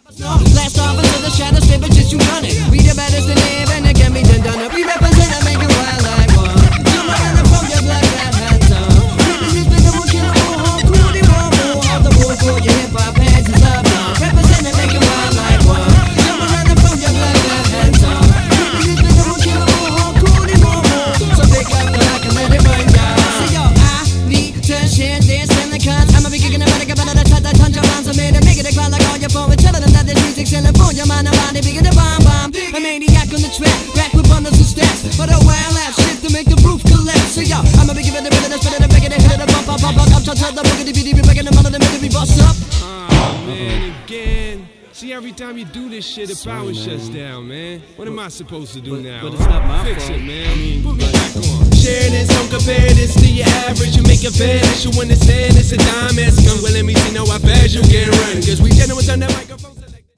Blast off into the shadows, spit, but just you run it. We the baddest in there, and it can be done. We represent and make it wild like one. Come on and from your black hat hats on. Really, you think I'm a killer, cool, they want more of the bull for your hip hop hands is up now. Represent and make it wild like one. Come on and from your black hat hats on. Really, you think I'm a killer, cool, they want more. So pick up the lock and let it burn down. See yo, I need to share this and the cuts. I'ma be kicking about it, about it, I touch your bounce. I made a make it a cloud like all your phone. Tell them that this music's selling for your mind, I'm body bigger than bomb. A maniac on the track, back with bundles of stats. For the wild ass shit to make the roof collapse. So yo, I'ma be giving the bit of the spit of the break it, hit it, bump, up, I'm trying to the boogity beady, breaking them out of the middle, be bust up. Oh man, again. See, every time you do this shit, the power shuts down, man. What am I supposed to do now? But it's not my Fix fault. it, man. Put me back on. Share this, don't compare this to your average. You make it vanish, you understand it's a dime. Ask come, well, let me see, no, I bet you can run. Cause we genuine on that microphone.